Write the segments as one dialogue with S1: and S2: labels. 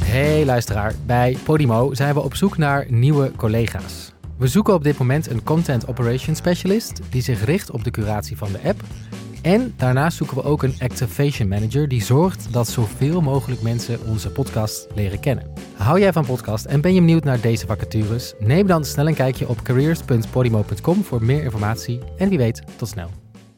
S1: Hey luisteraar, bij Podimo zijn we op zoek naar nieuwe collega's. We zoeken op dit moment een Content Operations Specialist die zich richt op de curatie van de app. En daarnaast zoeken we ook een Activation Manager die zorgt dat zoveel mogelijk mensen onze podcast leren kennen. Hou jij van podcast en ben je benieuwd naar deze vacatures? Neem dan snel een kijkje op careers.podimo.com voor meer informatie en wie weet, tot snel.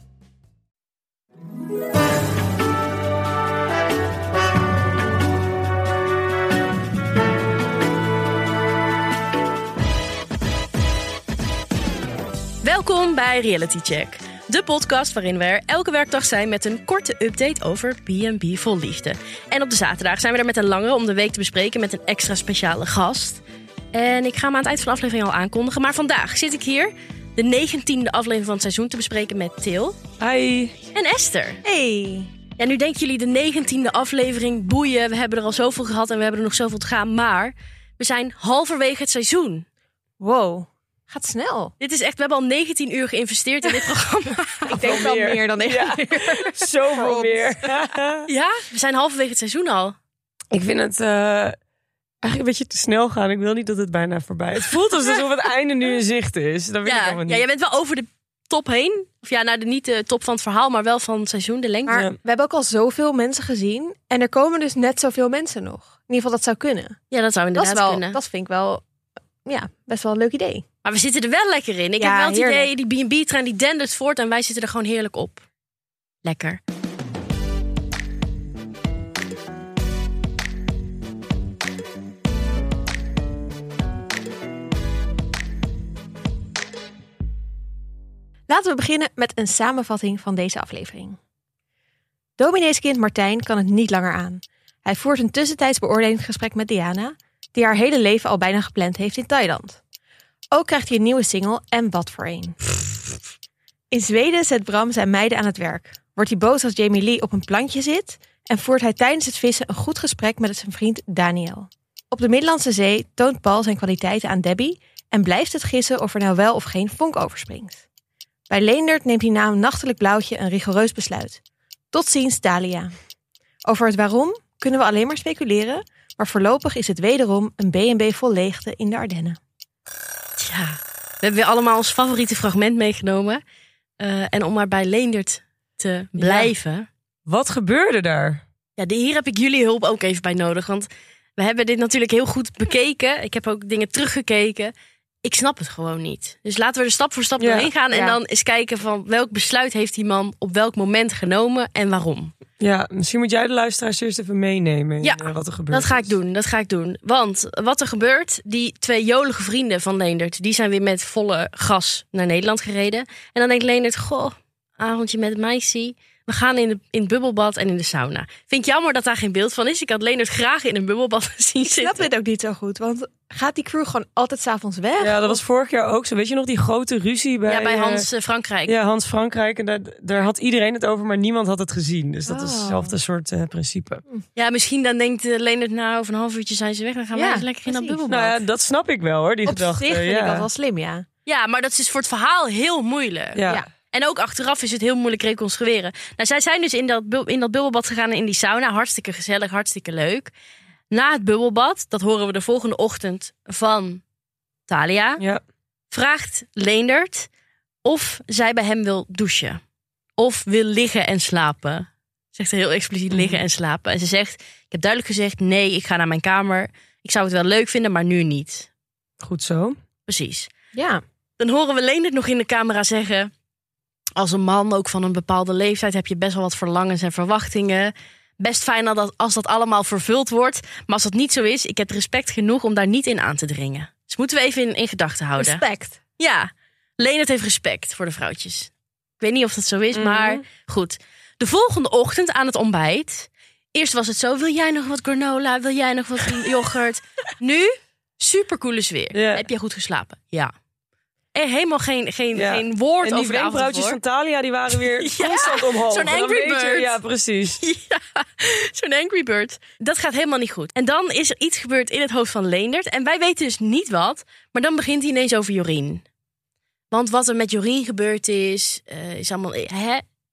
S2: Welkom bij Reality Check, de podcast waarin we er elke werkdag zijn met een korte update over B&B Vol Liefde. En op de zaterdag zijn we er met een langere om de week te bespreken met een extra speciale gast. En ik ga hem aan het eind van de aflevering al aankondigen, maar vandaag zit ik hier de 19e aflevering van het seizoen te bespreken met Til.
S3: Hi.
S2: En Esther.
S4: Hey.
S2: Ja, nu denken jullie de 19e aflevering, boeien, we hebben er al zoveel gehad en we hebben er nog zoveel te gaan, maar we zijn halverwege het seizoen.
S4: Wow. Gaat snel.
S2: Dit is echt, we hebben al 19 uur geïnvesteerd in dit programma.
S4: Ik denk wel meer dan 19 uur.
S3: Zoveel meer.
S2: Ja, we zijn halverwege het seizoen al.
S3: Ik vind het eigenlijk een beetje te snel gaan. Ik wil niet dat het bijna voorbij is. Het voelt alsof het einde nu in zicht is. Dat weet ik helemaal niet.
S2: Ja, jij bent wel over de top heen. Of ja, nou, niet de top van het verhaal, maar wel van het seizoen, de lengte.
S4: Maar we hebben ook al zoveel mensen gezien. En er komen dus net zoveel mensen nog. In ieder geval, dat zou kunnen.
S2: Ja, dat zou inderdaad kunnen.
S4: Dat vind ik wel best wel een leuk idee.
S2: Maar we zitten er wel lekker in. Ik heb wel het idee, die B&B-trein die dendert voort en wij zitten er gewoon heerlijk op. Lekker.
S4: Laten we beginnen met een samenvatting van deze aflevering. Domineeskind Martijn kan het niet langer aan. Hij voert een tussentijds beoordelingsgesprek met Diana, die haar hele leven al bijna gepland heeft in Thailand. Ook krijgt hij een nieuwe single en wat voor een. In Zweden zet Bram zijn meiden aan het werk. Wordt hij boos als Jamie Lee op een plankje zit en voert hij tijdens het vissen een goed gesprek met zijn vriend Daniel. Op de Middellandse Zee toont Paul zijn kwaliteiten aan Debbie en blijft het gissen of er nou wel of geen vonk overspringt. Bij Leendert neemt hij na een nachtelijk blauwtje een rigoureus besluit. Tot ziens, Dalia. Over het waarom kunnen we alleen maar speculeren, maar voorlopig is het wederom een B&B vol leegte in de Ardennen.
S2: Ja, we hebben weer allemaal ons favoriete fragment meegenomen. En om maar bij Leendert te blijven. Ja.
S3: Wat gebeurde daar?
S2: Ja, hier heb ik jullie hulp ook even bij nodig. Want we hebben dit natuurlijk heel goed bekeken. Ik heb ook dingen teruggekeken. Ik snap het gewoon niet. Dus laten we er stap voor stap doorheen gaan. En dan eens kijken van welk besluit heeft die man op welk moment genomen en waarom.
S3: Ja, misschien moet jij de luisteraars eerst even meenemen in wat er gebeurt.
S2: Dat ga ik doen. Want wat er gebeurt, die 2 jolige vrienden van Leendert, die zijn weer met volle gas naar Nederland gereden. En dan denkt Leendert, goh, avondje met het meisje. We gaan in het bubbelbad en in de sauna. Vind ik jammer dat daar geen beeld van is. Ik had Leendert graag in een bubbelbad zien zitten.
S4: Ik snap dit ook niet zo goed, want gaat die crew gewoon altijd 's avonds weg?
S3: Ja, dat was vorig jaar ook zo. Weet je nog die grote ruzie bij
S2: Hans Frankrijk.
S3: Ja, Hans Frankrijk. En daar had iedereen het over, maar niemand had het gezien. Dus dat is hetzelfde soort principe.
S2: Ja, misschien dan denkt Leendert, nou, over een half uurtje zijn ze weg. Dan gaan wij eens lekker in dat bubbelbad.
S3: Nou ja, dat snap ik wel hoor, die gedachte.
S4: Op zich vind ik dat wel slim, ja.
S2: Ja, maar dat is voor het verhaal heel moeilijk.
S3: Ja.
S2: En ook achteraf is het heel moeilijk reconstrueren. Nou, zij zijn dus in dat bubbelbad gegaan en in die sauna. Hartstikke gezellig, hartstikke leuk. Na het bubbelbad, dat horen we de volgende ochtend van Thalia, vraagt Leendert of zij bij hem wil douchen. Of wil liggen en slapen. Zegt heel expliciet liggen en slapen. En ze zegt, ik heb duidelijk gezegd, nee, ik ga naar mijn kamer. Ik zou het wel leuk vinden, maar nu niet.
S3: Goed zo.
S2: Precies.
S4: Ja.
S2: Dan horen we Leendert nog in de camera zeggen, als een man ook van een bepaalde leeftijd heb je best wel wat verlangens en verwachtingen. Best fijn als dat allemaal vervuld wordt. Maar als dat niet zo is, ik heb respect genoeg om daar niet in aan te dringen. Dus moeten we even in gedachten houden.
S4: Respect.
S2: Ja, Leendert heeft respect voor de vrouwtjes. Ik weet niet of dat zo is, maar goed. De volgende ochtend aan het ontbijt. Eerst was het zo, wil jij nog wat granola? Wil jij nog wat yoghurt? Nu, supercoole sfeer.
S3: Ja.
S2: Heb jij goed geslapen? Ja. Helemaal geen woord
S3: en die
S2: over de
S3: wenkbrauwtjes van Thalia, die waren weer constant omhoog.
S2: Zo'n Angry Bird.
S3: Ja, precies.
S2: Ja, zo'n Angry Bird. Dat gaat helemaal niet goed. En dan is er iets gebeurd in het hoofd van Leendert. En wij weten dus niet wat. Maar dan begint hij ineens over Jorien. Want wat er met Jorien gebeurd is allemaal...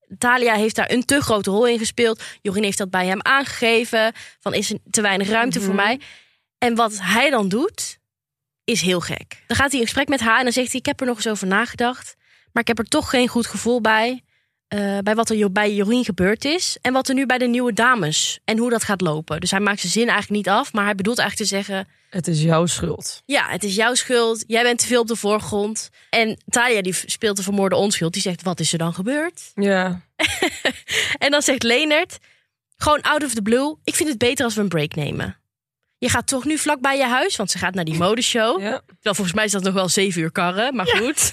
S2: Thalia heeft daar een te grote rol in gespeeld. Jorien heeft dat bij hem aangegeven. Van, is er te weinig ruimte voor mij? En wat hij dan doet, is heel gek. Dan gaat hij in gesprek met haar en dan zegt hij... ik heb er nog eens over nagedacht. Maar ik heb er toch geen goed gevoel bij. Bij wat er bij Jorien gebeurd is. En wat er nu bij de nieuwe dames. En hoe dat gaat lopen. Dus hij maakt zijn zin eigenlijk niet af. Maar hij bedoelt eigenlijk te zeggen...
S3: Het is jouw schuld.
S2: Ja, het is jouw schuld. Jij bent te veel op de voorgrond. En Thalia die speelt de vermoorde onschuld. Die zegt, wat is er dan gebeurd?
S3: Ja.
S2: En dan zegt Leendert... gewoon out of the blue. Ik vind het beter als we een break nemen. Je gaat toch nu vlak bij je huis. Want ze gaat naar die modeshow.
S3: Ja.
S2: Terwijl volgens mij is dat nog wel 7 uur karren. Maar goed.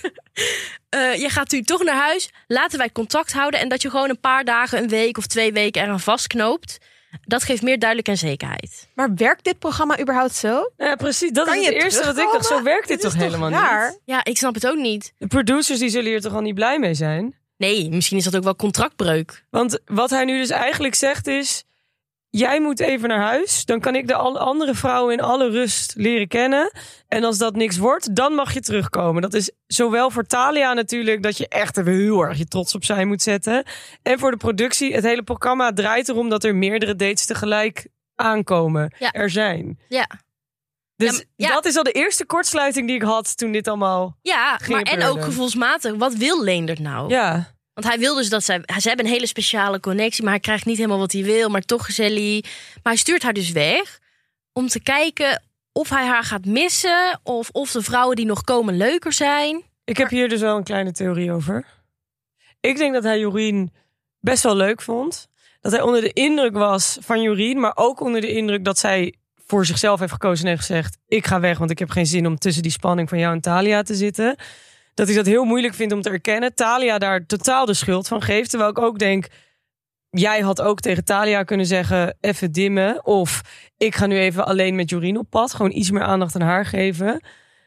S2: Je gaat nu toch naar huis. Laten wij contact houden. En dat je gewoon een paar dagen, een week of 2 weken eraan vastknoopt. Dat geeft meer duidelijkheid en zekerheid.
S4: Maar werkt dit programma überhaupt zo?
S3: Ja, precies. Dat
S4: Kan
S3: is
S4: je
S3: het eerste wat ik dacht. Zo werkt dit toch helemaal
S4: raar?
S3: niet?
S2: Ja, ik snap het ook niet.
S3: De producers die zullen hier toch al niet blij mee zijn?
S2: Nee, misschien is dat ook wel contractbreuk.
S3: Want wat hij nu dus eigenlijk zegt is... jij moet even naar huis. Dan kan ik de andere vrouwen in alle rust leren kennen. En als dat niks wordt, dan mag je terugkomen. Dat is zowel voor Thalia natuurlijk... dat je echt even heel erg je trots opzij moet zetten. En voor de productie, het hele programma draait erom... dat er meerdere dates tegelijk aankomen.
S2: Ja.
S3: Er zijn.
S2: Ja.
S3: Dus
S2: Ja.
S3: dat is al de eerste kortsluiting die ik had... toen dit allemaal...
S2: Ja, maar en
S3: gebeurde.
S2: ook gevoelsmatig. Wat wil Leendert nou?
S3: Ja.
S2: Want hij wil dus dat ze hebben een hele speciale connectie, maar hij krijgt niet helemaal wat hij wil, maar toch gezellig. Maar hij stuurt haar dus weg om te kijken of hij haar gaat missen of de vrouwen die nog komen leuker zijn.
S3: Ik heb hier dus wel een kleine theorie over. Ik denk dat hij Jorien best wel leuk vond. Dat hij onder de indruk was van Jorien, maar ook onder de indruk dat zij voor zichzelf heeft gekozen en heeft gezegd: ik ga weg, want ik heb geen zin om tussen die spanning van jou en Thalia te zitten. Dat hij dat heel moeilijk vindt om te erkennen. Thalia daar totaal de schuld van geeft. Terwijl ik ook denk, jij had ook tegen Thalia kunnen zeggen, even dimmen. Of ik ga nu even alleen met Jorien op pad. Gewoon iets meer aandacht aan haar geven.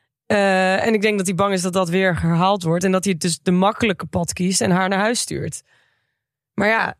S3: En ik denk dat hij bang is dat dat weer herhaald wordt. En dat hij dus de makkelijke pad kiest en haar naar huis stuurt. Maar ja,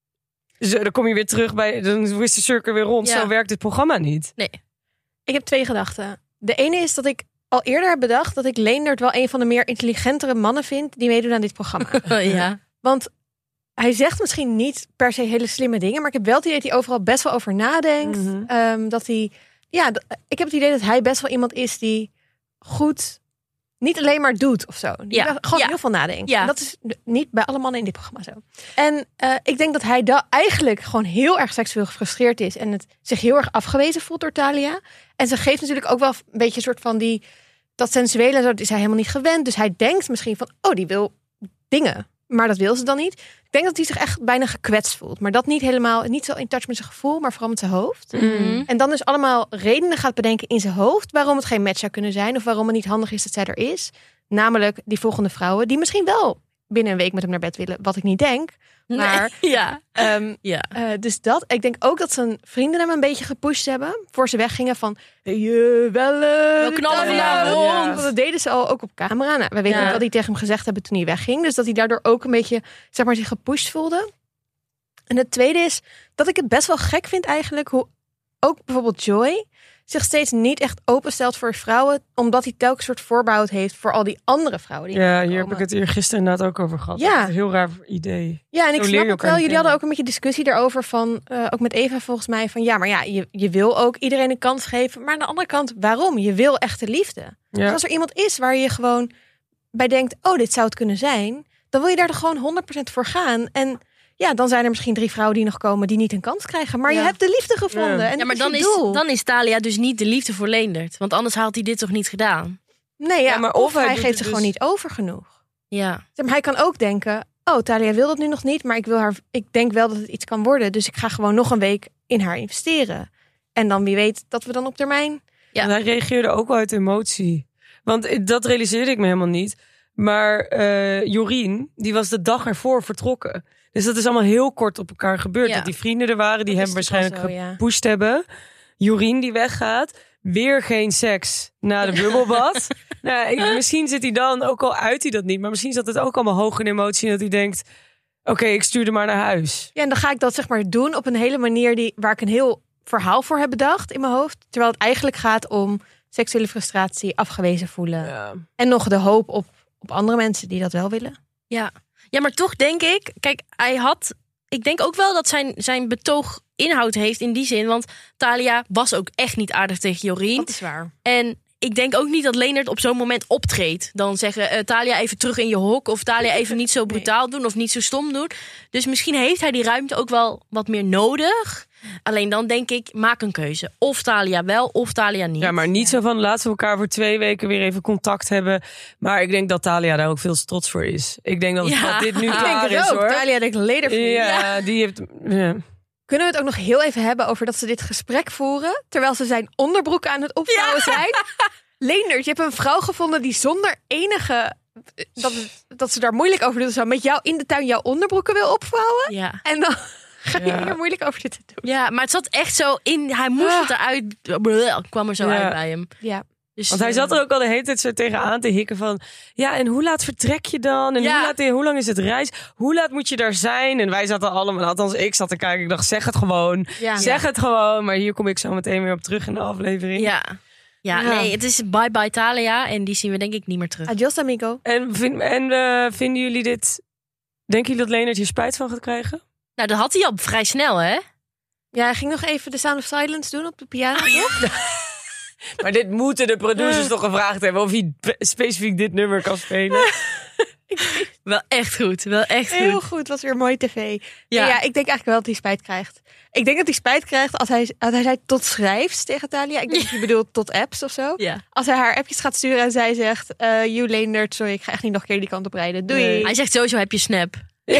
S3: dan kom je weer terug bij, dan is de cirkel weer rond.
S2: Ja.
S3: Zo werkt dit programma niet.
S2: Nee.
S4: Ik heb 2 gedachten. De ene is dat ik al eerder heb bedacht... dat ik Leendert wel een van de meer intelligentere mannen vind... die meedoen aan dit programma.
S2: Ja.
S4: Want hij zegt misschien niet per se hele slimme dingen... maar ik heb wel het idee dat hij overal best wel over nadenkt. Dat hij... Ja, ik heb het idee dat hij best wel iemand is die goed... niet alleen maar doet of zo. Die
S2: Ja.
S4: gewoon
S2: Ja.
S4: heel veel nadenkt.
S2: Ja.
S4: En dat is niet bij alle mannen in dit programma zo. En ik denk dat hij eigenlijk gewoon heel erg seksueel gefrustreerd is... en het zich heel erg afgewezen voelt door Thalia. En ze geeft natuurlijk ook wel een beetje een soort van dat sensuele... dat is hij helemaal niet gewend. Dus hij denkt misschien van, oh, die wil dingen. Maar dat wil ze dan niet. Ik denk dat hij zich echt bijna gekwetst voelt. Maar dat niet helemaal, niet zo in touch met zijn gevoel... maar vooral met zijn hoofd.
S2: Mhm.
S4: En dan dus allemaal redenen gaat bedenken in zijn hoofd... waarom het geen match zou kunnen zijn... of waarom het niet handig is dat zij er is. Namelijk die volgende vrouwen... die misschien wel binnen een week met hem naar bed willen. Wat ik niet denk. Maar
S2: Nee. Ja. Ja.
S4: dus dat. Ik denk ook dat zijn vrienden hem een beetje gepusht hebben... voor ze weggingen van...
S2: We knallen vanavond.
S3: Ja.
S4: Want dat deden ze al ook op camera. Nou, we weten
S2: Ja.
S4: ook wat die tegen hem gezegd hebben toen hij wegging. Dus dat hij daardoor ook een beetje, zeg maar, zich gepusht voelde. En het tweede is dat ik het best wel gek vind eigenlijk... hoe ook bijvoorbeeld Joy zich steeds niet echt openstelt voor vrouwen... omdat hij telkens soort voorbehoud heeft voor al die andere vrouwen. Die
S3: Ja,
S4: komen.
S3: hier heb ik het hier gisteren inderdaad ook over gehad.
S4: Ja.
S3: Dat is een heel raar idee.
S4: Ja, en ik
S3: Zo leer
S4: snap
S3: je
S4: ook
S3: elkaar
S4: wel.
S3: niet
S4: Jullie hadden
S3: kennen.
S4: ook een beetje discussie daarover van... ook met Eva volgens mij van... ja, maar ja, je wil ook iedereen een kans geven. Maar aan de andere kant, waarom? Je wil echte liefde. Dus
S3: Ja.
S4: als er iemand is waar je gewoon bij denkt... oh, dit zou het kunnen zijn... dan wil je daar er gewoon 100% voor gaan. En ja, dan zijn er misschien 3 vrouwen die nog komen... die niet een kans krijgen. Maar je hebt de liefde gevonden.
S3: Ja.
S4: En
S2: Ja, maar
S4: dat je doel.
S2: dan is Thalia dus niet de liefde voor Leendert. Want anders had hij dit toch niet gedaan?
S4: Nee, ja,
S3: Ja, maar
S4: of
S3: of hij
S4: hij
S3: doet
S4: geeft
S3: het
S4: ze
S3: dus-
S4: gewoon niet over genoeg.
S2: Ja.
S4: Maar hij kan ook denken... oh, Thalia wil dat nu nog niet... maar ik denk wel dat het iets kan worden. Dus ik ga gewoon nog een week in haar investeren. En dan wie weet dat we dan op termijn...
S2: Ja.
S3: En hij reageerde ook wel uit emotie. Want dat realiseerde ik me helemaal niet. Maar Jorien, die was de dag ervoor vertrokken. Dus dat is allemaal heel kort op elkaar gebeurd.
S2: Ja.
S3: Dat die vrienden er waren, die
S4: Dat
S3: hem
S4: is toch wel
S3: waarschijnlijk
S4: zo, ja.
S3: gepusht hebben. Jorien die weggaat. Weer geen seks na de bubbelbad. Misschien zit hij dan, ook al uit hij dat niet... maar misschien zat het ook allemaal hoog in emotie... en dat hij denkt, oké, ik stuur hem maar naar huis.
S4: Ja, en dan ga ik dat zeg maar doen op een hele manier... waar ik een heel verhaal voor heb bedacht in mijn hoofd. Terwijl het eigenlijk gaat om seksuele frustratie, afgewezen voelen.
S3: Ja.
S4: En nog de hoop op andere mensen die dat wel willen.
S2: Ja, Ja, maar toch denk ik... Kijk, ik denk ook wel dat zijn betoog inhoud heeft in die zin. Want Thalia was ook echt niet aardig tegen Jorien.
S4: Dat is waar.
S2: En ik denk ook niet dat Leendert op zo'n moment optreedt. Dan zeggen Thalia even terug in je hok. Of Thalia even niet zo brutaal doen. Of niet zo stom doen. Dus misschien heeft hij die ruimte ook wel wat meer nodig. Alleen dan denk ik, maak een keuze. Of Thalia wel, of Thalia niet.
S3: Ja, maar niet zo van laten we elkaar voor 2 weken weer even contact hebben. Maar ik denk dat Thalia daar ook veel te trots voor is. Ik denk dat dit nu klaar is, hoor.
S4: Thalia denkt Leendert.
S3: Ja, die heeft... Ja.
S4: Kunnen we het ook nog heel even hebben over dat ze dit gesprek voeren... terwijl ze zijn onderbroek aan het opvouwen zijn? Leendert, je hebt een vrouw gevonden die zonder enige... Dat ze daar moeilijk over doet. Zo met jou in de tuin jouw onderbroeken wil opvouwen.
S2: Ja.
S4: En dan ga je hier moeilijk over zitten doen.
S2: Ja, maar het zat echt zo in... Hij moest het eruit... kwam er zo uit bij hem.
S4: Ja.
S2: Dus,
S3: Want hij zat er ook al de hele tijd zo tegenaan te hikken van... Ja, en hoe laat vertrek je dan? En hoe lang is het reis? Hoe laat moet je daar zijn? En wij zaten allemaal... Althans, ik zat te kijken. Ik dacht, zeg het gewoon. Ja. Zeg het gewoon. Maar hier kom ik zo meteen weer op terug in de aflevering.
S2: Ja, nee, het is bye bye Thalia. En die zien we denk ik niet meer terug.
S4: Adios, amigo.
S3: En vinden jullie dit... Denken jullie dat Leendert hier spijt van gaat krijgen?
S2: Nou, dat had hij al vrij snel, hè?
S4: Ja, hij ging nog even de Sound of Silence doen op de piano, toch?
S3: Maar dit moeten de producers toch gevraagd hebben... of hij specifiek dit nummer kan spelen.
S2: Wel echt goed,
S4: Heel goed, was weer mooi tv. Ja, ik denk eigenlijk wel dat hij spijt krijgt. Ik denk dat hij spijt krijgt als hij zei tot schrijfs tegen Thalia. Ik denk dat hij bedoelt tot apps of zo. Ja. Als hij haar appjes gaat sturen en zij zegt... you Leendert, sorry, ik ga echt niet nog een keer die kant op rijden. Doei.
S2: Nee. Hij zegt sowieso, heb je Snap?
S4: Ja.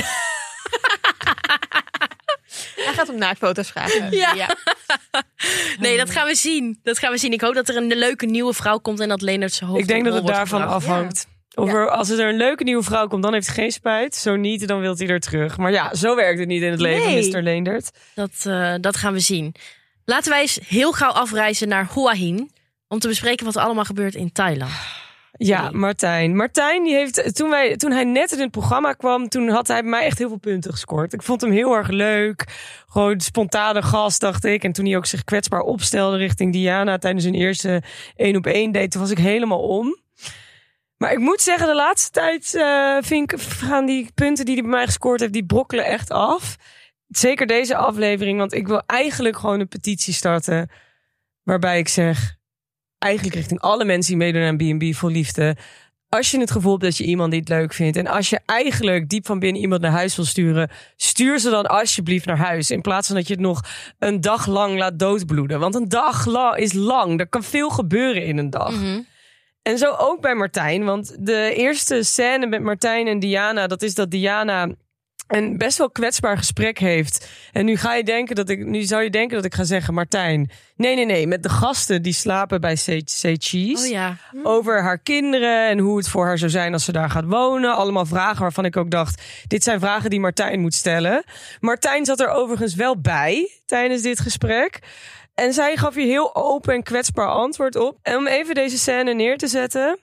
S4: Hij gaat hem naaktfoto's vragen.
S2: Ja. Nee, dat gaan we zien. Ik hoop dat er een leuke nieuwe vrouw komt en dat Leendert zijn hoofd.
S3: Ik denk dat het daarvan afhangt. Ja. Als er een leuke nieuwe vrouw komt, dan heeft hij geen spijt. Zo niet, dan wil hij er terug. Maar ja, zo werkt het niet in het leven van Mr. Leendert.
S2: Dat gaan we zien. Laten wij eens heel gauw afreizen naar Hua Hin. Om te bespreken wat er allemaal gebeurt in Thailand.
S3: Ja, Martijn. Martijn, die heeft, toen hij net in het programma kwam... toen had hij bij mij echt heel veel punten gescoord. Ik vond hem heel erg leuk. Gewoon spontane gast, dacht ik. En toen hij ook zich kwetsbaar opstelde richting Diana... tijdens hun eerste 1-op-1 date, toen was ik helemaal om. Maar ik moet zeggen, de laatste tijd gaan die punten die hij bij mij gescoord heeft... die brokkelen echt af. Zeker deze aflevering, want ik wil eigenlijk gewoon een petitie starten... waarbij ik zeg... eigenlijk richting alle mensen die meedoen aan B&B Vol Liefde... als je het gevoel hebt dat je iemand niet leuk vindt... en als je eigenlijk diep van binnen iemand naar huis wil sturen... stuur ze dan alsjeblieft naar huis... in plaats van dat je het nog een dag lang laat doodbloeden. Want een dag is lang. Er kan veel gebeuren in een dag. Mm-hmm. En zo ook bij Martijn. Want de eerste scène met Martijn en Diana... dat is dat Diana... een best wel kwetsbaar gesprek heeft. En nu zou je denken dat ik ga zeggen... Martijn, nee. Met de gasten die slapen bij Say Cheese.
S2: Oh ja.
S3: Over haar kinderen en hoe het voor haar zou zijn als ze daar gaat wonen. Allemaal vragen waarvan ik ook dacht... dit zijn vragen die Martijn moet stellen. Martijn zat er overigens wel bij tijdens dit gesprek. En zij gaf hier heel open en kwetsbaar antwoord op. En om even deze scène neer te zetten...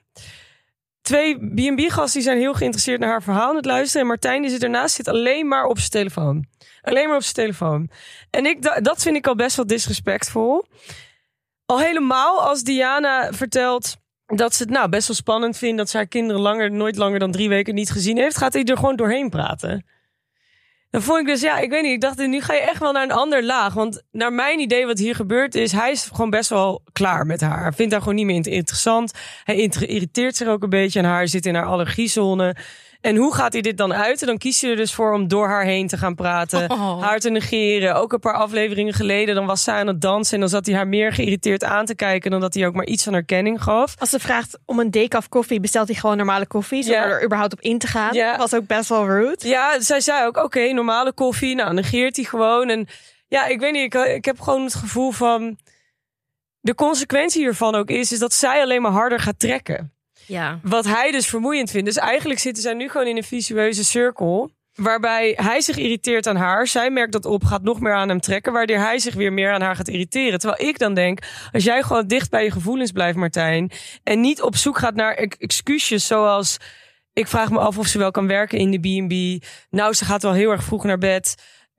S3: 2 B&B-gasten die zijn heel geïnteresseerd naar haar verhaal aan het luisteren. En Martijn die zit ernaast, zit alleen maar op zijn telefoon. Alleen maar op zijn telefoon. En dat vind ik al best wel disrespectvol. Al helemaal als Diana vertelt dat ze het best wel spannend vindt... dat ze haar kinderen nooit langer dan 3 weken niet gezien heeft... gaat hij er gewoon doorheen praten. Dan vond ik dus, ik weet niet, ik dacht, nu ga je echt wel naar een ander laag. Want naar mijn idee wat hier gebeurt is, hij is gewoon best wel klaar met haar. Hij vindt haar gewoon niet meer interessant. Hij irriteert zich ook een beetje aan haar, zit in haar allergiezone. En hoe gaat hij dit dan uit? En dan kiest hij er dus voor om door haar heen te gaan praten. Haar te negeren. Ook een paar afleveringen geleden, dan was zij aan het dansen. En dan zat hij haar meer geïrriteerd aan te kijken... dan dat hij ook maar iets van herkenning gaf.
S4: Als ze vraagt om een decaf koffie, bestelt hij gewoon normale koffie... zonder er überhaupt op in te gaan. Ja. Was ook best wel rude.
S3: Ja, zij zei ook, oké, normale koffie. Nou, negeert hij gewoon. En ja, ik weet niet, ik heb gewoon het gevoel van... de consequentie hiervan ook is dat zij alleen maar harder gaat trekken.
S2: Ja.
S3: Wat hij dus vermoeiend vindt. Dus eigenlijk zitten zij nu gewoon in een vicieuze cirkel... waarbij hij zich irriteert aan haar. Zij merkt dat op, gaat nog meer aan hem trekken... waardoor hij zich weer meer aan haar gaat irriteren. Terwijl ik dan denk, als jij gewoon dicht bij je gevoelens blijft, Martijn... en niet op zoek gaat naar excuusjes zoals... ik vraag me af of ze wel kan werken in de B&B. Nou, ze gaat wel heel erg vroeg naar bed...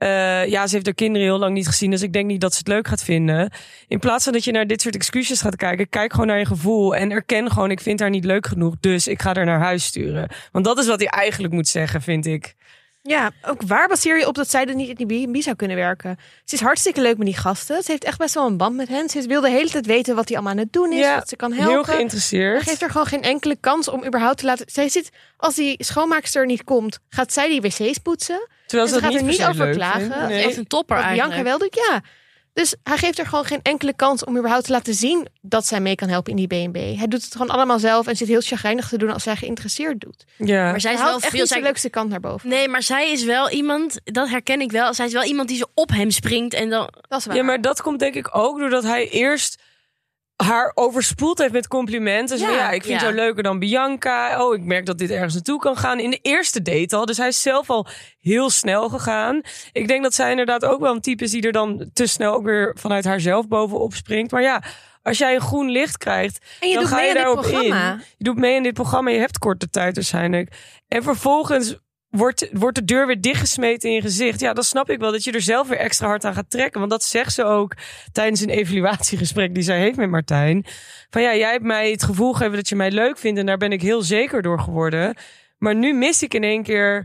S3: Ze heeft haar kinderen heel lang niet gezien, dus ik denk niet dat ze het leuk gaat vinden. In plaats van dat je naar dit soort excuses gaat kijken, kijk gewoon naar je gevoel en erken gewoon, ik vind haar niet leuk genoeg, dus ik ga haar naar huis sturen. Want dat is wat hij eigenlijk moet zeggen, vind ik.
S4: Ja, ook waar baseer je op dat zij er niet in die B&B zou kunnen werken? Ze is hartstikke leuk met die gasten. Ze heeft echt best wel een band met hen. Ze wil de hele tijd weten wat hij allemaal aan het doen is. Wat ze kan helpen.
S3: Heel geïnteresseerd.
S4: Hij geeft er gewoon geen enkele kans om überhaupt te laten... Als die schoonmaakster niet komt, gaat zij die wc's poetsen.
S3: Terwijl ze
S4: gaat er niet over klagen.
S3: Nee.
S2: Dat is echt een topper
S4: Wat
S2: eigenlijk.
S4: Bianca wel doet, ja. Dus hij geeft er gewoon geen enkele kans om überhaupt te laten zien dat zij mee kan helpen in die B&B. Hij doet het gewoon allemaal zelf en zit heel chagrijnig te doen als zij geïnteresseerd doet.
S3: Ja.
S2: Maar zij is
S4: Hij
S2: wel
S4: haalt echt
S2: veel...
S4: niet de leukste kant naar boven.
S2: Nee, maar zij is wel iemand, dat herken ik wel. Zij is wel iemand die zo op hem springt en dan...
S4: Dat is waar.
S3: Ja, maar dat komt denk ik ook doordat hij eerst haar overspoeld heeft met complimenten. Dus ik vind jou leuker dan Bianca. Oh, ik merk dat dit ergens naartoe kan gaan. In de eerste date al. Dus hij is zelf al heel snel gegaan. Ik denk dat zij inderdaad ook wel een type is die er dan te snel ook weer vanuit haarzelf bovenop springt. Maar ja, als jij een groen licht krijgt,
S4: en je
S3: dan
S4: doet
S3: ga
S4: mee
S3: je
S4: aan dit
S3: daarop
S4: programma.
S3: in. Je doet mee in dit programma. Je hebt korte tijd waarschijnlijk. En vervolgens wordt de deur weer dichtgesmeten in je gezicht. Ja, dan snap ik wel dat je er zelf weer extra hard aan gaat trekken. Want dat zegt ze ook tijdens een evaluatiegesprek die zij heeft met Martijn. Van ja, jij hebt mij het gevoel gegeven dat je mij leuk vindt. En daar ben ik heel zeker door geworden. Maar nu mis ik in één keer...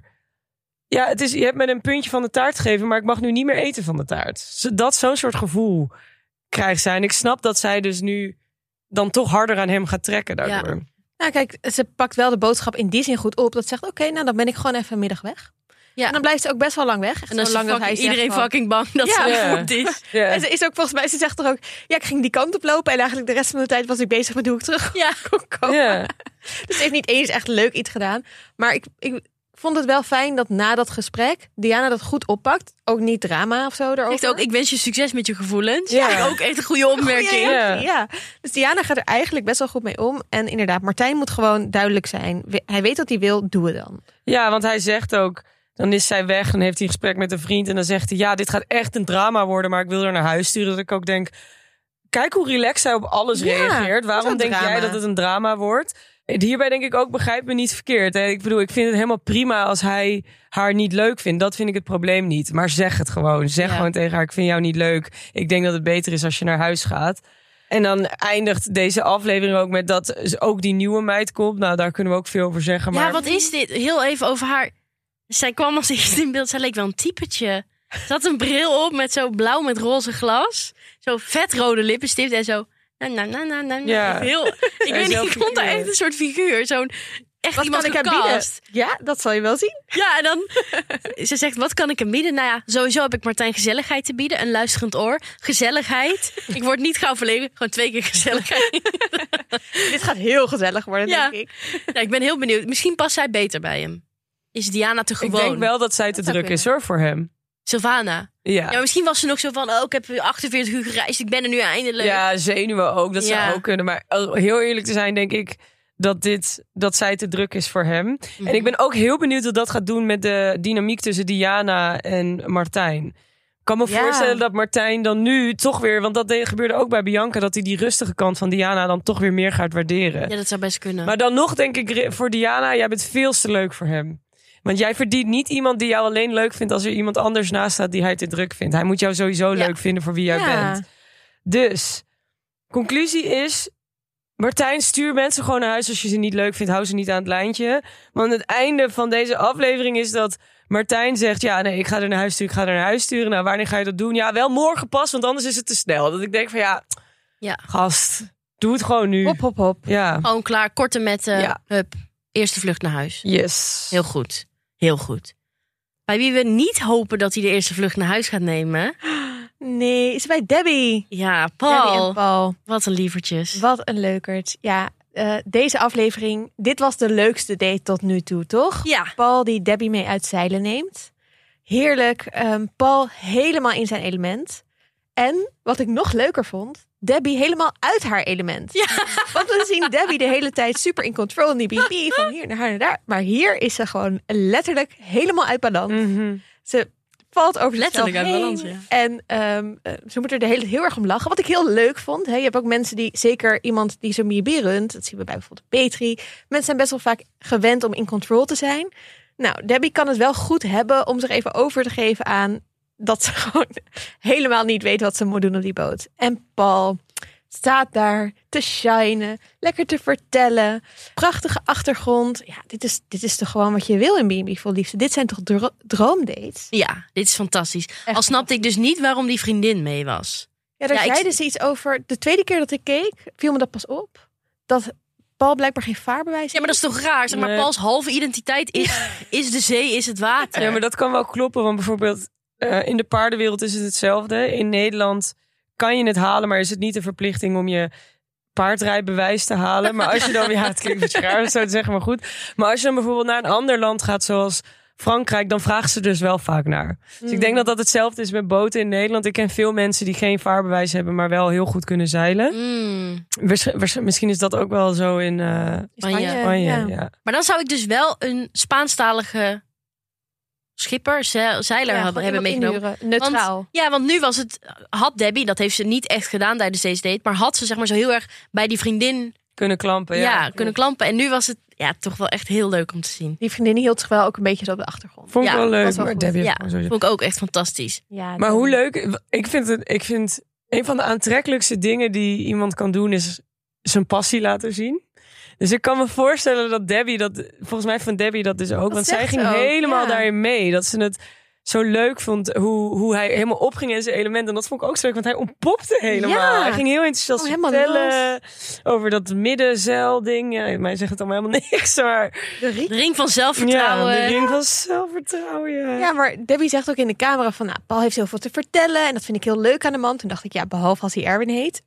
S3: Ja, je hebt me een puntje van de taart gegeven, maar ik mag nu niet meer eten van de taart. Dat zo'n soort gevoel krijgt zij. En ik snap dat zij dus nu dan toch harder aan hem gaat trekken daardoor.
S2: Ja.
S4: Nou kijk, ze pakt wel de boodschap in die zin goed op. Dat zegt, oké, nou dan ben ik gewoon even een middag weg.
S2: Ja.
S4: En dan blijft ze ook best wel lang weg. Echt
S2: En dan
S4: zo
S2: is
S4: lang dat hij
S2: iedereen
S4: zegt van-
S2: fucking bang dat ze
S4: Ja.
S2: goed is.
S3: Ja.
S4: En ze is ook volgens mij, ze zegt toch ook, ja, ik ging die kant op lopen en eigenlijk de rest van de tijd was ik bezig met hoe ik terug
S2: Ja.
S4: kon komen.
S3: Ja.
S4: Dus ze heeft niet eens echt leuk iets gedaan. Maar ik vond het wel fijn dat na dat gesprek Diana dat goed oppakt. Ook niet drama of zo erover.
S2: Zegt ook, ik wens je succes met je gevoelens.
S3: Ja.
S2: Ja. Ook echt een goede opmerking.
S3: Ja.
S4: Ja. Dus Diana gaat er eigenlijk best wel goed mee om. En inderdaad, Martijn moet gewoon duidelijk zijn. Hij weet wat hij wil, doe het dan.
S3: Ja, want hij zegt ook, dan is zij weg en heeft hij een gesprek met een vriend. En dan zegt hij, ja, dit gaat echt een drama worden, maar ik wil haar naar huis sturen. Dat ik ook denk, kijk hoe relaxed zij op alles
S4: Ja,
S3: reageert. Waarom
S4: zo'n
S3: denk
S4: drama.
S3: jij dat het een drama wordt? Hierbij denk ik ook, begrijp me niet verkeerd. Hè? Ik bedoel, ik vind het helemaal prima als hij haar niet leuk vindt. Dat vind ik het probleem niet. Maar zeg het gewoon. Zeg gewoon tegen haar, ik vind jou niet leuk. Ik denk dat het beter is als je naar huis gaat. En dan eindigt deze aflevering ook met dat ook die nieuwe meid komt. Nou, daar kunnen we ook veel over zeggen. Maar
S2: Ja, wat is dit? Heel even over haar. Zij kwam als eerste in beeld. Zij leek wel een typetje. Ze had een bril op met zo blauw met roze glas. Zo vetrode lippenstift en zo.
S3: Ja.
S2: Heel, ik weet niet, ik vond haar echt een soort figuur. Zo'n echt
S4: Wat
S2: iemand
S4: kan ik haar bieden?
S2: gecast.
S4: Ja, dat zal je wel zien.
S2: Ja, en dan... Ze zegt, wat kan ik hem bieden? Nou ja, sowieso heb ik Martijn gezelligheid te bieden. Een luisterend oor. Gezelligheid. Ik word niet gauw verlegen. Gewoon 2 keer gezelligheid.
S4: Dit gaat heel gezellig worden,
S2: Ja.
S4: denk ik.
S2: Ja, ik ben heel benieuwd. Misschien past zij beter bij hem. Is Diana te
S3: ik
S2: gewoon?
S3: denk wel dat zij te
S4: zou
S3: druk is hoor voor hem.
S2: Sylvana.
S3: Ja.
S2: Ja, maar misschien was ze nog zo van... Oh, ik heb 48 uur gereisd. Ik ben er nu eindelijk.
S3: Ja, zenuwen ook. Dat
S2: Ja.
S3: zou ook kunnen. Maar heel eerlijk te zijn, denk ik dat zij te druk is voor hem. En ik ben ook heel benieuwd wat dat gaat doen met de dynamiek tussen Diana en Martijn. Ik kan me
S4: Ja.
S3: voorstellen dat Martijn dan nu toch weer... Want dat gebeurde ook bij Bianca... dat hij die rustige kant van Diana dan toch weer meer gaat waarderen.
S2: Ja, dat zou best kunnen.
S3: Maar dan nog denk ik voor Diana... jij bent veel te leuk voor hem. Want jij verdient niet iemand die jou alleen leuk vindt... als er iemand anders naast staat die hij te druk vindt. Hij moet jou sowieso leuk vinden voor wie jij
S4: Ja.
S3: bent. Dus, conclusie is... Martijn, stuur mensen gewoon naar huis als je ze niet leuk vindt. Hou ze niet aan het lijntje. Want het einde van deze aflevering is dat Martijn zegt... ja, nee, ik ga er naar huis sturen. Nou, wanneer ga je dat doen? Ja, wel morgen pas, want anders is het te snel. Dat ik denk van
S2: Ja.
S3: gast, doe het gewoon nu.
S4: Hop, hop, hop.
S3: Ja,
S2: Gewoon klaar, korte metten.
S3: Ja.
S2: Hup, eerste vlucht naar huis.
S3: yes.
S2: Heel goed. Heel goed. Bij wie we niet hopen dat hij de eerste vlucht naar huis gaat nemen.
S4: Nee, is bij Debbie.
S2: Ja,
S4: Debbie
S2: Paul.
S4: en Paul.
S2: Wat een lievertjes.
S4: Wat een leukert. Ja, deze aflevering, dit was de leukste date tot nu toe, toch?
S2: Ja.
S4: Paul die Debbie mee uit zeilen neemt. Heerlijk. Paul helemaal in zijn element. En wat ik nog leuker vond, Debbie helemaal uit haar element.
S2: Ja.
S4: Want we zien Debbie de hele tijd super in control in die BB, van hier naar haar naar daar. Maar hier is ze gewoon letterlijk helemaal uit balans.
S3: Mhm.
S4: Ze valt over zichzelf
S2: Letterlijk uit
S4: heen.
S2: balans, ja.
S4: En ze moet er de hele tijd heel erg om lachen. Wat ik heel leuk vond. Hè? Je hebt ook mensen die, zeker iemand die zo'n B&B runt. Dat zien we bij bijvoorbeeld Petri. Mensen zijn best wel vaak gewend om in control te zijn. Nou, Debbie kan het wel goed hebben om zich even over te geven aan... dat ze gewoon helemaal niet weet wat ze moet doen op die boot. En Paul staat daar te shinen, lekker te vertellen. Prachtige achtergrond. Ja, dit is toch gewoon wat je wil in B&B Vol Liefde. Dit zijn toch droomdates?
S2: Ja, dit is fantastisch.
S4: Echt
S2: Al snapte ik dus niet waarom die vriendin mee was.
S4: Ja, daar
S2: Ja,
S4: zeiden ze iets over. De tweede keer dat ik keek, viel me dat pas op. Dat Paul blijkbaar geen vaarbewijs
S2: Ja, maar dat is toch raar? Zeg maar,
S3: Nee.
S2: Pauls halve identiteit is de zee, is het water.
S3: Ja, maar dat kan wel kloppen. Want bijvoorbeeld in de paardenwereld is het hetzelfde. In Nederland kan je het halen, maar is het niet een verplichting om je paardrijbewijs te halen. Maar als je dan, ja, het klinkt een beetje raar zo te zeggen, maar goed. Maar als je dan bijvoorbeeld naar een ander land gaat, zoals Frankrijk, dan vragen ze dus wel vaak naar. Dus ik denk dat dat hetzelfde is met boten in Nederland. Ik ken veel mensen die geen vaarbewijs hebben, maar wel heel goed kunnen zeilen. Misschien is dat ook wel zo in
S2: Spanje.
S3: Spanje.
S4: ja.
S3: Ja.
S2: Maar dan zou ik dus wel een Spaanstalige schipper, zeiler
S4: Ja,
S2: hebben
S4: gewoon iemand
S2: meegenomen.
S4: inhuren. Neutraal.
S2: Want nu was het, had Debbie, dat heeft ze niet echt gedaan tijdens deze date, maar had ze zeg maar zo heel erg bij die vriendin
S3: Kunnen klampen,
S2: kunnen klampen. En nu was het toch wel echt heel leuk om te zien.
S4: Die vriendin hield zich wel ook een beetje zo op de achtergrond.
S3: Vond ik
S2: Ja,
S3: wel leuk.
S4: was wel
S3: Maar
S4: goed.
S3: Debbie heeft
S2: Ja,
S3: gewoon sowieso-
S2: vond ik ook echt fantastisch.
S4: Ja,
S3: Maar hoe leuk. Ik vind een van de aantrekkelijkste dingen die iemand kan doen is zijn passie laten zien. Dus ik kan me voorstellen dat Debbie volgens mij vond Debbie dat dus ook.
S4: Dat
S3: Want zij
S4: zegt
S3: ging
S4: ze ook,
S3: helemaal
S4: ja.
S3: daarin mee. Dat ze het zo leuk vond hoe hij helemaal opging in zijn element. En dat vond ik ook zo leuk, want hij ontpopte helemaal.
S4: Ja.
S3: Hij ging heel enthousiast
S4: Helemaal
S3: vertellen over dat middenzeil-ding. Ja, mij zegt het allemaal helemaal niks, maar
S4: de ring.
S2: De ring van zelfvertrouwen.
S3: ja, de ring van zelfvertrouwen. Ja.
S4: Ja, maar Debbie zegt ook in de camera van... Nou, Paul heeft heel veel te vertellen en dat vind ik heel leuk aan de man. Toen dacht ik, ja, behalve als hij Erwin heet.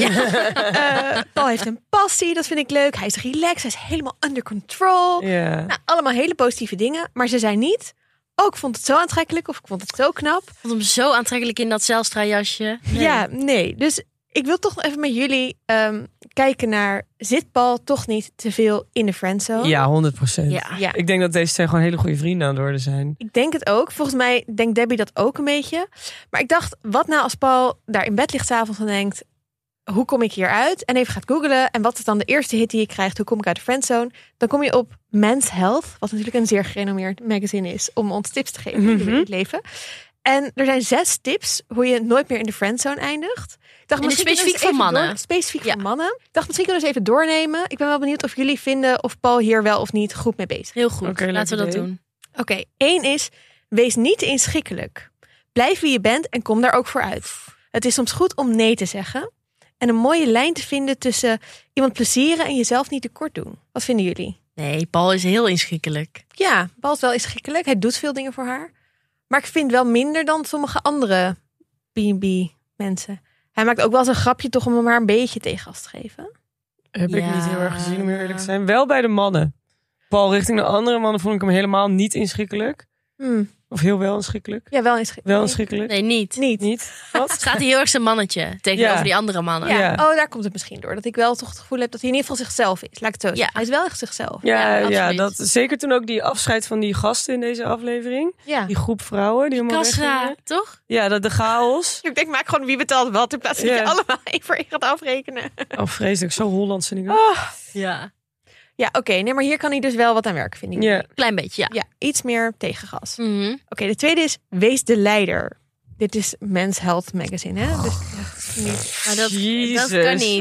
S4: Paul heeft een passie, dat vind ik leuk. Hij is relaxed, hij is helemaal under control.
S3: Ja.
S4: Nou, allemaal hele positieve dingen. Maar ze zei niet... Oh, ik vond het zo aantrekkelijk of ik vond het zo knap.
S2: Ik vond hem zo aantrekkelijk in dat Zelstra-jasje. Nee.
S4: Ja, nee. Dus ik wil toch nog even met jullie kijken naar... Zit Paul toch niet te veel in de friendzone?
S3: Ja, 100%.
S2: Ja.
S3: Ik denk dat deze twee gewoon hele goede vrienden aan het worden zijn.
S4: Ik denk het ook. Volgens mij denkt Debbie dat ook een beetje. Maar ik dacht, wat nou als Paul daar in bed ligt 's avonds en denkt... Hoe kom ik hier uit? En even gaat googlen. En wat is dan de eerste hit die je krijgt? Hoe kom ik uit de friendzone? Dan kom je op Men's Health. Wat natuurlijk een zeer gerenommeerd magazine is. Om ons tips te geven in het leven. En er zijn 6 tips hoe je nooit meer in de friendzone eindigt. Ik dacht,
S2: En
S4: misschien
S2: specifiek
S4: kunnen we eens
S2: voor
S4: even
S2: mannen?
S4: Specifiek
S2: Ja.
S4: voor mannen. Ik dacht, misschien kunnen we eens even doornemen. Ik ben wel benieuwd of jullie vinden of Paul hier wel of niet goed mee bezig is.
S2: Heel goed,
S3: Oké,
S2: laten we
S3: leuk
S2: dat
S3: idee.
S2: doen.
S4: Oké, 1 is, wees niet te inschikkelijk. Blijf wie je bent en kom daar ook voor uit. Het is soms goed om nee te zeggen. En een mooie lijn te vinden tussen iemand plezieren en jezelf niet tekort doen. Wat vinden jullie?
S2: Nee, Paul is heel inschikkelijk.
S4: Ja, Paul is wel inschikkelijk. Hij doet veel dingen voor haar. Maar ik vind wel minder dan sommige andere B&B mensen. Hij maakt ook wel eens een grapje toch om hem maar een beetje tegengas te geven.
S3: Heb ik
S2: Ja.
S3: niet heel erg gezien, om heel eerlijk te zijn. Wel bij de mannen. Paul richting de andere mannen vond ik hem helemaal niet inschikkelijk. Of heel wel inschikkelijk.
S4: Ja, wel inschikkelijk.
S3: Wel inschikkelijk.
S2: Nee, niet.
S4: Niet.
S3: Niet? Wat?
S2: Staat hij heel erg zijn mannetje tegenover
S3: Ja.
S2: die andere mannen.
S4: Ja.
S3: Ja.
S4: Oh, daar komt het misschien door. Dat ik wel toch het gevoel heb dat hij in ieder geval zichzelf is. Laat ik het zo zeggen.
S2: Ja.
S4: Hij is wel echt zichzelf.
S3: Ja,
S2: Ja,
S3: ja,
S2: absoluut.
S3: dat, zeker toen ook die afscheid van die gasten in deze aflevering.
S4: Ja.
S3: Die groep vrouwen die helemaal
S2: Kassa,
S3: weggingen.
S2: toch?
S3: Ja, dat de chaos.
S4: Ik denk, maak gewoon wie betaalt wat. In plaats van dat
S3: Ja.
S4: je allemaal één voor één gaat afrekenen.
S3: Oh, vreselijk. Zo Hollandse dingen.
S2: Ja.
S4: Ja, oké. Nee, maar hier kan hij dus wel wat aan werken, vind ik.
S3: Ja.
S2: Klein beetje, ja.
S4: Ja, iets meer tegengas.
S2: Mhm.
S4: Oké, de tweede is, wees de leider. Dit is Men's Health Magazine, hè? Dus niet...
S2: Maar dat
S3: Jezus.
S2: kan niet.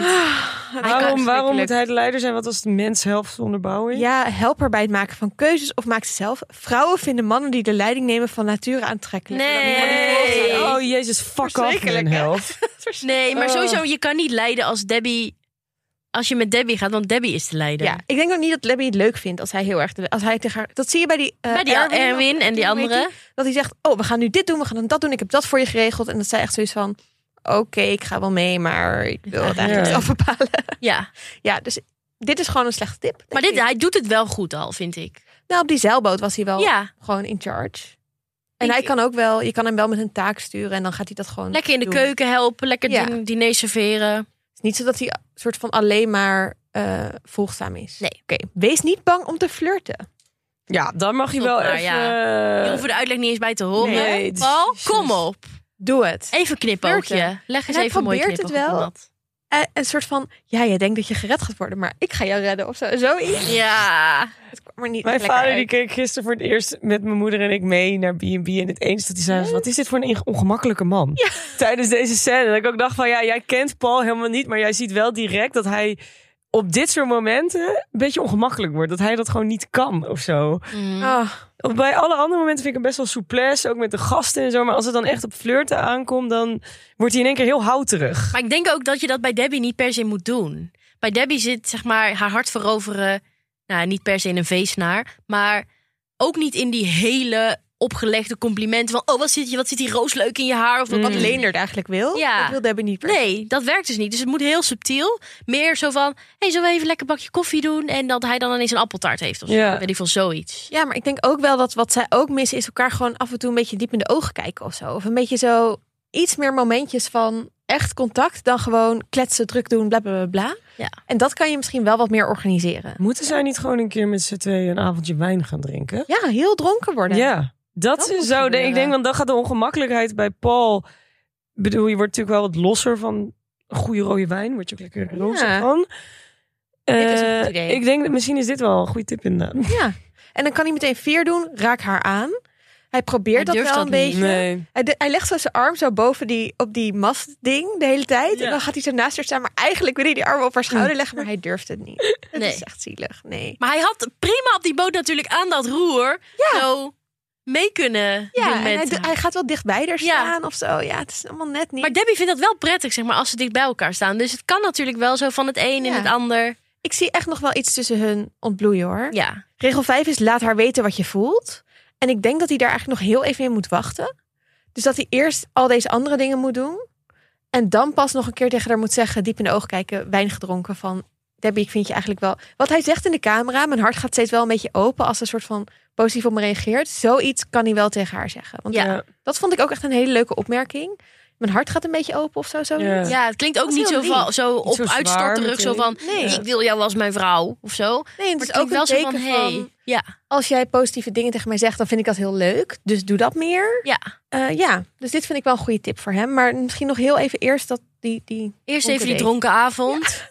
S3: Waarom moet hij de leider zijn? Wat was de menshelftonderbouwing?
S4: Ja, help haar bij het maken van keuzes of maak ze zelf. Vrouwen vinden mannen die de leiding nemen van nature aantrekkelijk.
S2: Nee.
S3: Oh, jezus, fuck off,
S4: Verschrikkelijk, hè?
S3: helft.
S2: Nee, maar
S3: Oh.
S2: sowieso, je kan niet leiden als Debbie... Als je met Debbie gaat, want Debbie is de leider.
S4: Ja, ik denk ook niet dat Debbie het leuk vindt als hij heel erg... Als hij tegen haar, dat zie je bij die,
S2: Bij die Erwin en die
S4: hoe heet
S2: andere.
S4: Dat hij zegt, oh, we gaan nu dit doen, we gaan dan dat doen. Ik heb dat voor je geregeld. En dat zij echt zoiets van, oké, ik ga wel mee, maar ik wil het eigenlijk
S3: Ja.
S4: zelf bepalen.
S2: Ja,
S4: Ja, dus dit is gewoon een slechte tip.
S2: maar
S4: denk ik.
S2: hij doet het wel goed al, vind ik.
S4: Nou, op die zeilboot was hij wel
S2: Ja,
S4: gewoon in charge. En
S2: Ik-
S4: hij kan ook wel, je kan hem wel met een taak sturen en dan gaat hij dat gewoon
S2: lekker in de
S4: doen.
S2: keuken helpen, lekker
S4: Ja.
S2: diner serveren.
S4: Het is niet zo dat hij soort van alleen maar volgzaam is.
S2: Nee.
S4: Oké, wees niet bang om te flirten.
S3: Ja, dan mag je
S2: Stop
S3: wel
S2: maar,
S3: even...
S2: Je hoeft de uitleg niet eens bij te horen.
S3: Nee, het is-
S2: Paul,
S3: Jezus.
S2: kom op.
S4: Doe het.
S2: Even knipoogje.
S4: Flirten.
S2: Leg eens
S4: hij
S2: even een mooi
S4: probeert het
S2: knipoog op de
S4: wel.
S2: mat.
S4: een soort van... Ja, jij denkt dat je gered gaat worden, maar ik ga jou redden of zo. Zoiets.
S2: Ja.
S4: Het kwam er niet
S3: Mijn
S4: lekker
S3: vader
S4: uit.
S3: die keek gisteren voor het eerst met mijn moeder en ik mee naar B&B. En het enige dat hij zei was, wat is dit voor een ongemakkelijke man? Ja. Tijdens deze scène. Dat ik ook dacht van, jij kent Paul helemaal niet. Maar jij ziet wel direct dat hij op dit soort momenten een beetje ongemakkelijk wordt. Dat hij dat gewoon niet kan of zo. Bij alle andere momenten vind ik hem best wel souplesse. Ook met de gasten en zo. Maar als het dan echt op flirten aankomt, dan wordt hij in één keer heel houterig.
S2: Maar ik denk ook dat je dat bij Debbie niet per se moet doen. Bij Debbie zit zeg maar haar hart veroveren... Nou, niet per se in een feestnaar. Maar ook niet in die hele opgelegde complimenten van... wat zit die roosleuk in je haar? Of
S4: Wat Leendert eigenlijk wil.
S2: Ja.
S4: Dat wil Debbie niet.
S2: Nee, dat werkt dus niet. Dus het moet heel subtiel. Meer zo van, zullen we even een lekker bakje koffie doen? En dat hij dan ineens een appeltaart heeft of zo.
S3: Ja.
S2: Weet ik veel, zoiets.
S4: Ja, maar ik denk ook wel dat wat zij ook missen... is elkaar gewoon af en toe een beetje diep in de ogen kijken of zo. Of een beetje zo iets meer momentjes van echt contact... dan gewoon kletsen, druk doen, bla bla bla.
S2: Ja.
S4: En dat kan je misschien wel wat meer organiseren.
S3: Moeten zij niet gewoon een keer met z'n tweeën een avondje wijn gaan drinken?
S4: Ja, heel dronken worden.
S3: Ja, dat
S4: moet
S3: is zo.
S4: gebeuren.
S3: Ik denk, want dan gaat de ongemakkelijkheid bij Paul... Ik bedoel, je wordt natuurlijk wel wat losser van een goede rode wijn. Word je ook lekker rozig
S4: Ja.
S3: van.
S4: Dit is een goed idee.
S3: Ik denk dat misschien is dit wel een goede tip inderdaad.
S4: Ja. En dan kan hij meteen 4 doen. Raak haar aan. Hij probeert
S2: Hij
S4: dat
S2: durft
S4: wel een
S2: dat niet.
S4: beetje.
S3: Nee.
S4: Hij legt zo zijn arm zo boven op die mastding de hele tijd.
S3: Ja.
S4: En dan gaat hij zo naast haar staan. Maar eigenlijk wil hij die arm op haar schouder leggen. Maar hij durft het niet. Het
S2: Nee.
S4: is echt zielig. Nee.
S2: Maar hij had prima op die boot natuurlijk aan dat roer... zo mee kunnen
S4: Ja,
S2: doen
S4: en
S2: met...
S4: hij gaat wel dichtbij haar staan of zo. Ja, het is allemaal net niet.
S2: Maar Debbie vindt dat wel prettig, zeg maar, als ze dicht bij elkaar staan. Dus het kan natuurlijk wel zo van het een in
S4: Ja.
S2: het ander.
S4: Ik zie echt nog wel iets tussen hun ontbloeien hoor.
S2: Ja.
S4: Regel 5 is laat haar weten wat je voelt. En ik denk dat hij daar eigenlijk nog heel even in moet wachten. Dus dat hij eerst al deze andere dingen moet doen. En dan pas nog een keer tegen haar moet zeggen, diep in de ogen kijken, wijn gedronken van... Debbie, ik vind je eigenlijk wel... Wat hij zegt in de camera, mijn hart gaat steeds wel een beetje open... als ze een soort van positief op me reageert. Zoiets kan hij wel tegen haar zeggen. Want
S2: Ja.
S4: dat vond ik ook echt een hele leuke opmerking. Mijn hart gaat een beetje open of zo.
S3: Ja.
S2: Ja, het klinkt ook
S4: Dat is
S2: niet zo,
S4: heel lief.
S2: zo op
S3: zo zwaar
S2: uitstorterig. Zo van,
S4: Nee.
S2: ik wil jou als mijn vrouw. Of zo.
S4: Nee, het
S2: Maar
S4: is
S2: het
S4: ook
S2: klinkt
S4: een
S2: wel zo
S4: teken
S2: van,
S4: van...
S2: Ja,
S4: Als jij positieve dingen tegen mij zegt, dan vind ik dat heel leuk. Dus doe dat meer.
S2: ja.
S4: Ja, dus dit vind ik wel een goede tip voor hem. Maar misschien nog heel even eerst dat die
S2: Eerst
S4: dronken
S2: even die
S4: date.
S2: dronken avond.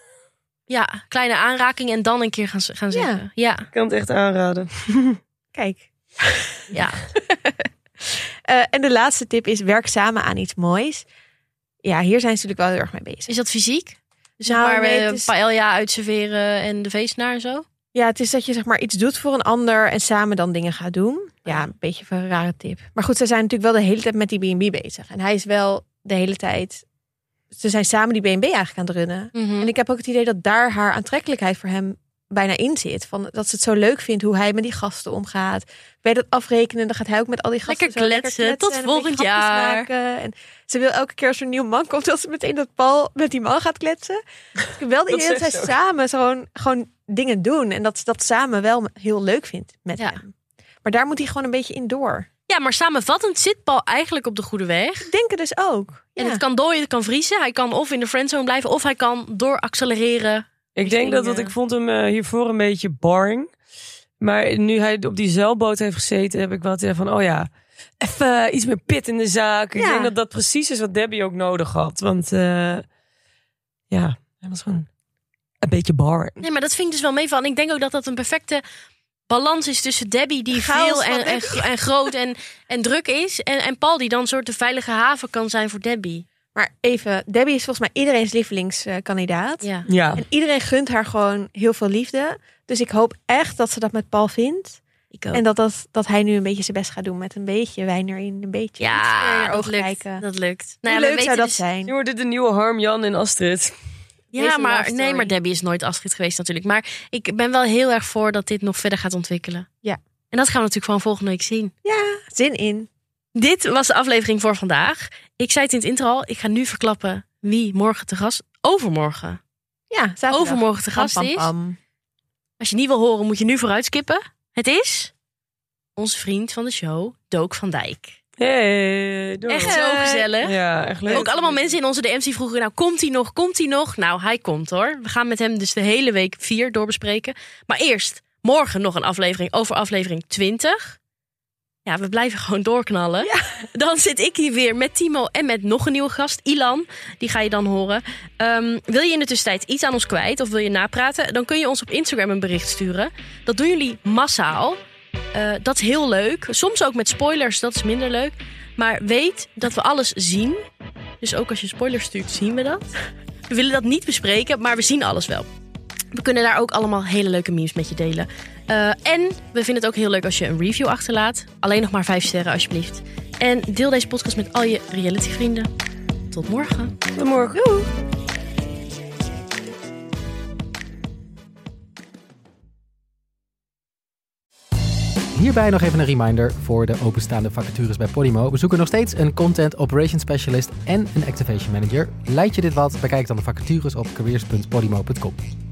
S2: Ja, kleine aanraking en dan een keer gaan zeggen. Ja,
S3: Ik kan het echt aanraden.
S4: Kijk.
S2: ja.
S4: En de laatste tip is werk samen aan iets moois. Ja, hier zijn ze natuurlijk wel heel erg mee bezig.
S2: Is dat fysiek? Dus
S4: Nou,
S2: zeg maar
S4: nee, het is-
S2: paella uitserveren en de feestnaar en zo?
S4: Ja, het is dat je zeg maar iets doet voor een ander en samen dan dingen gaat doen. Ja, een beetje van een rare tip. Maar goed, ze zijn natuurlijk wel de hele tijd met die B&B bezig. En hij is wel de hele tijd... Ze zijn samen die B&B eigenlijk aan het runnen.
S2: Mhm.
S4: En ik heb ook het idee dat daar haar aantrekkelijkheid voor hem bijna in zit. Van dat ze het zo leuk vindt hoe hij met die gasten omgaat. Bij dat afrekenen, dan gaat hij ook met al die gasten
S2: Lekker
S4: zo
S2: kletsen, tot
S4: en een
S2: volgend
S4: beetje grapjes
S2: jaar.
S4: maken. En ze wil elke keer als er een nieuw man komt, dat ze meteen dat Paul met die man gaat kletsen. Ik heb wel die
S3: Dat
S4: idee dat
S3: zegt
S4: zij
S3: ze ook.
S4: samen gewoon dingen doen. En dat ze dat samen wel heel leuk vindt met
S2: Ja.
S4: hem. Maar daar moet hij gewoon een beetje in door.
S2: Ja, maar samenvattend zit Paul eigenlijk op de goede weg.
S4: Ik denk het dus ook.
S2: En
S4: Ja.
S2: het kan dooien, het kan vriezen. Hij kan of in de friendzone blijven, of hij kan door accelereren.
S3: Ik denk dat ik vond hem hiervoor een beetje boring. Maar nu hij op die zeilboot heeft gezeten, heb ik wel het idee van, oh ja, even iets meer pit in de zaak. Ik
S4: Ja.
S3: denk dat dat precies is wat Debbie ook nodig had. Want ja, hij was gewoon een beetje boring.
S2: Nee, maar dat vind ik dus wel meevallen. Ik denk ook dat dat een perfecte balans is tussen Debbie, die
S4: Chaos
S2: veel
S4: van
S2: en groot en druk is. En Paul, die dan een soort de veilige haven kan zijn voor Debbie.
S4: Maar even, Debbie is volgens mij iedereen's lievelingskandidaat.
S2: Ja.
S3: Ja,
S4: En iedereen gunt haar gewoon heel veel liefde. Dus ik hoop echt dat ze dat met Paul vindt.
S2: Ik ook.
S4: En dat hij nu een beetje zijn best gaat doen met een beetje wijn erin. Een beetje iets meer in
S2: Ja,
S4: haar
S2: dat
S4: ogen
S2: lukt.
S4: kijken.
S2: Dat lukt.
S4: Hoe
S2: we
S4: leuk
S2: weten
S4: zou dat
S2: dus-
S4: zijn?
S3: nu wordt dit de nieuwe Harm, Jan en Astrid.
S2: Ja,
S4: Deze
S2: maar
S4: love
S2: nee,
S4: story.
S2: maar Debbie is nooit Astrid geweest natuurlijk. Maar ik ben wel heel erg voor dat dit nog verder gaat ontwikkelen.
S4: Ja.
S2: En dat gaan we natuurlijk gewoon volgende week zien.
S4: Ja, zin in.
S2: Dit was de aflevering voor vandaag. Ik zei het in het intro al. Ik ga nu verklappen wie morgen te gast... Overmorgen.
S4: Ja, zaterdag.
S2: Overmorgen te
S4: Pam,
S2: gast
S4: pam,
S2: is.
S4: pam.
S2: Als je niet wil horen, moet je nu vooruit skippen. Het is onze vriend van de show, Dook van Dijk.
S3: Hey, doei.
S2: Echt zo gezellig.
S3: Ja, echt leuk.
S2: Ook allemaal mensen in onze DM's die vroegen, nou komt hij nog, komt hij nog? Nou, hij komt hoor. We gaan met hem dus de hele week 4 doorbespreken. Maar eerst, morgen nog een aflevering over aflevering 20. Ja, we blijven gewoon doorknallen. Ja. Dan zit ik hier weer met Timo en met nog een nieuwe gast, Ilan. Die ga je dan horen. Wil je in de tussentijd iets aan ons kwijt of wil je napraten? Dan kun je ons op Instagram een bericht sturen. Dat doen jullie massaal. Dat is heel leuk. Soms ook met spoilers, dat is minder leuk. Maar weet dat we alles zien. Dus ook als je spoilers stuurt, zien we dat. We willen dat niet bespreken, maar we zien alles wel. We kunnen daar ook allemaal hele leuke memes met je delen. En we vinden het ook heel leuk als je een review achterlaat. Alleen nog maar 5 sterren alsjeblieft. En deel deze podcast met al je reality vrienden. Tot morgen.
S3: Tot morgen.
S2: Doei.
S1: Hierbij nog even een reminder voor de openstaande vacatures bij Podimo. We zoeken nog steeds een Content Operations Specialist en een Activation Manager. Lijkt je dit wat? Bekijk dan de vacatures op careers.podimo.com.